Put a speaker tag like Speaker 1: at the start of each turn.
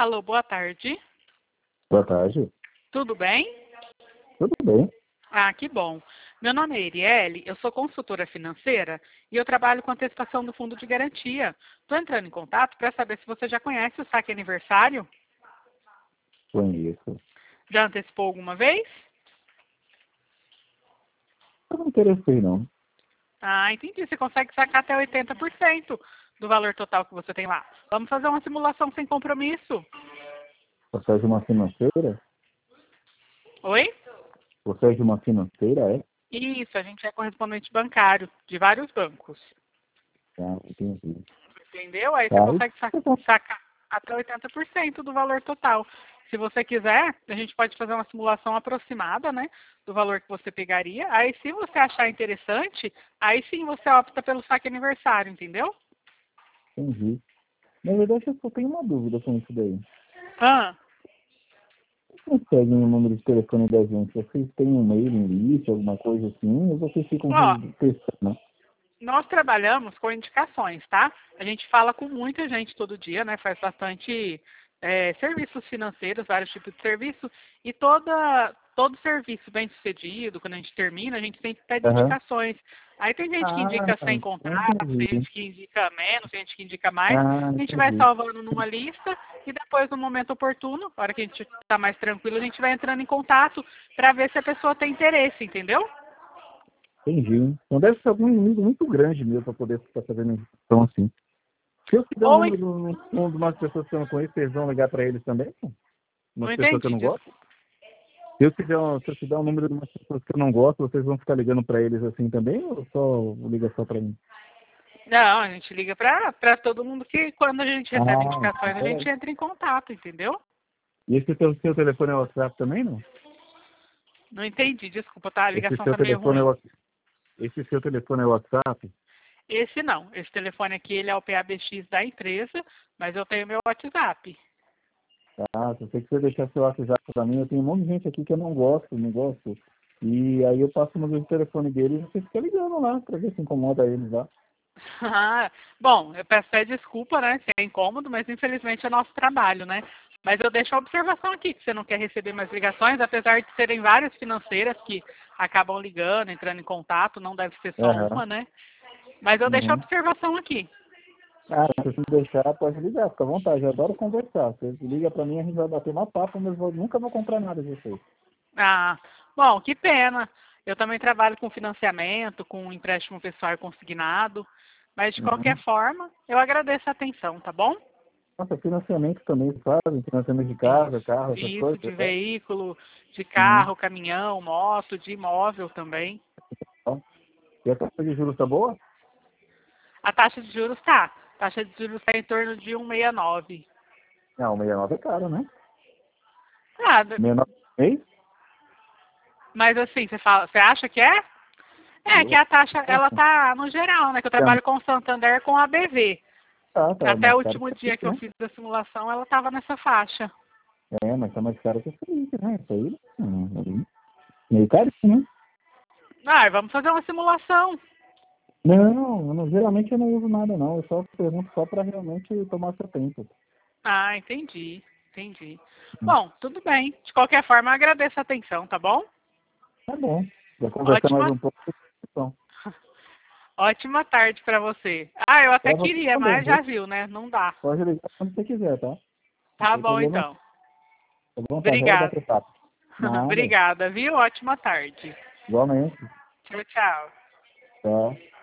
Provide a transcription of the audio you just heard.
Speaker 1: Alô, boa tarde.
Speaker 2: Boa tarde.
Speaker 1: Tudo bem?
Speaker 2: Tudo bem?
Speaker 1: Ah, que bom. Meu nome é Erielle, eu sou consultora financeira e eu trabalho com antecipação do fundo de garantia. Estou entrando em contato para saber se você já conhece o saque aniversário.
Speaker 2: Conheço.
Speaker 1: Já antecipou alguma vez?
Speaker 2: Eu não interessei, não.
Speaker 1: Ah, entendi. Você consegue sacar até 80% do valor total que você tem lá. Vamos fazer uma simulação sem compromisso.
Speaker 2: Você é de uma financeira?
Speaker 1: Oi?
Speaker 2: Você é de uma financeira, é?
Speaker 1: Isso, a gente é correspondente bancário de vários bancos.
Speaker 2: Ah, entendi.
Speaker 1: Entendeu? Aí você
Speaker 2: Tá,
Speaker 1: consegue sacar até 80% do valor total. Se você quiser, a gente pode fazer uma simulação aproximada, né, do valor que você pegaria. Aí, se você achar interessante, aí sim você opta pelo saque aniversário, entendeu?
Speaker 2: entendi. Na verdade, eu só tenho uma dúvida com isso daí.
Speaker 1: Ah,
Speaker 2: Conseguem o número de telefone da gente? Vocês têm um mailing list, alguma coisa assim? Ou vocês ficam
Speaker 1: ó,
Speaker 2: testando?
Speaker 1: nós trabalhamos com indicações, tá? A gente fala com muita gente todo dia, né? Faz bastante serviços financeiros, vários tipos de serviço, e todo serviço bem sucedido, quando a gente termina, a gente sempre pede
Speaker 2: Aham.
Speaker 1: indicações. Aí tem gente que indica
Speaker 2: Ah,
Speaker 1: sem contato, tem
Speaker 2: entendi.
Speaker 1: gente que indica menos, tem gente que indica mais.
Speaker 2: Ah,
Speaker 1: A gente vai
Speaker 2: entendi.
Speaker 1: salvando numa lista e depois, no momento oportuno, na hora que a gente está mais tranquilo, a gente vai entrando em contato para ver se a pessoa tem interesse, entendeu?
Speaker 2: Entendi. Então deve ser algum inimigo muito grande mesmo para poder ficar fazendo inscrição assim. Se eu te der o
Speaker 1: Ou,
Speaker 2: número de umas pessoas que eu não conheço, vocês vão ligar para eles também?
Speaker 1: não
Speaker 2: Umas pessoas que eu
Speaker 1: entendi,
Speaker 2: não gosto?
Speaker 1: desculpa.
Speaker 2: Se eu te der o número de umas pessoas que eu não gosto, vocês vão ficar ligando para eles assim também? Ou só liga só para mim?
Speaker 1: Não, a gente liga para todo mundo que quando a gente recebe
Speaker 2: Ah,
Speaker 1: indicações, a
Speaker 2: peraí.
Speaker 1: gente entra em contato, entendeu?
Speaker 2: E esse seu telefone é WhatsApp também, não?
Speaker 1: Não entendi, desculpa, tá? A
Speaker 2: Esse
Speaker 1: ligação
Speaker 2: seu
Speaker 1: tá meio
Speaker 2: telefone é,
Speaker 1: ruim.
Speaker 2: esse seu telefone é WhatsApp?
Speaker 1: Esse não, esse telefone aqui, ele é o PABX da empresa, mas eu tenho meu WhatsApp.
Speaker 2: Ah, se você quiser deixar seu WhatsApp para mim, eu tenho um monte de gente aqui que eu não gosto, não gosto. E aí eu passo o número de telefone deles e você fica ligando lá para ver se incomoda eles lá.
Speaker 1: Ah, bom, eu peço até desculpa, né, se é incômodo, mas infelizmente é nosso trabalho, né? Mas eu deixo a observação aqui, que você não quer receber mais ligações, apesar de serem várias financeiras que acabam ligando, entrando em contato, não deve ser só
Speaker 2: Aham.
Speaker 1: uma, né? Mas eu deixo a
Speaker 2: Uhum.
Speaker 1: observação aqui.
Speaker 2: Ah, se você deixar, pode ligar, fica à vontade, eu adoro conversar. Você liga pra mim, a gente vai bater uma papo, mas eu nunca vou comprar nada de vocês.
Speaker 1: Ah, bom, que pena. Eu também trabalho com financiamento, com empréstimo pessoal e consignado, mas de qualquer
Speaker 2: Uhum.
Speaker 1: forma, eu agradeço a atenção, tá bom?
Speaker 2: Nossa, financiamento também fazem, financiamento de casa, carro, essas
Speaker 1: Isso,
Speaker 2: coisas,
Speaker 1: de
Speaker 2: né?
Speaker 1: veículo, de
Speaker 2: Uhum.
Speaker 1: carro, caminhão, moto, de imóvel também.
Speaker 2: Então, e a taxa de juros tá boa?
Speaker 1: A taxa de juros tá. A taxa de juros está em torno de 1,69.
Speaker 2: Não, 69 é caro, né?
Speaker 1: Ah,
Speaker 2: 69 mês?
Speaker 1: mas assim, você acha que é? É que
Speaker 2: Eu
Speaker 1: a taxa, ela
Speaker 2: acho.
Speaker 1: tá no geral, né? Que eu trabalho com o Santander com a BV.
Speaker 2: Tá
Speaker 1: Até o
Speaker 2: mais caro
Speaker 1: último
Speaker 2: que a
Speaker 1: dia que
Speaker 2: Selic,
Speaker 1: eu
Speaker 2: né?
Speaker 1: fiz a simulação, ela estava nessa faixa.
Speaker 2: É, mas tá mais caro que a Selic, né? Isso aí, meio carinho, né?
Speaker 1: Ah, vamos fazer uma simulação.
Speaker 2: Geralmente eu não uso nada, não. Eu só pergunto só para realmente tomar seu tempo.
Speaker 1: Ah, entendi. Entendi. Bom, tudo bem. De qualquer forma, eu agradeço a atenção, tá bom?
Speaker 2: Tá bom. Já conversar mais
Speaker 1: Ótima,
Speaker 2: um pouco. Então,
Speaker 1: ótima tarde para você. Ah, eu até
Speaker 2: para você
Speaker 1: queria,
Speaker 2: também,
Speaker 1: mas já
Speaker 2: viu?
Speaker 1: viu, né? Não dá.
Speaker 2: Pode ligar quando você quiser, tá? Não
Speaker 1: Tá
Speaker 2: tem
Speaker 1: bom,
Speaker 2: problema.
Speaker 1: então.
Speaker 2: Tá bom? Tá, já vai
Speaker 1: Obrigada.
Speaker 2: bater papo. Nada.
Speaker 1: Obrigada, viu? Ótima tarde.
Speaker 2: Igualmente.
Speaker 1: Tchau, tchau.
Speaker 2: Tá.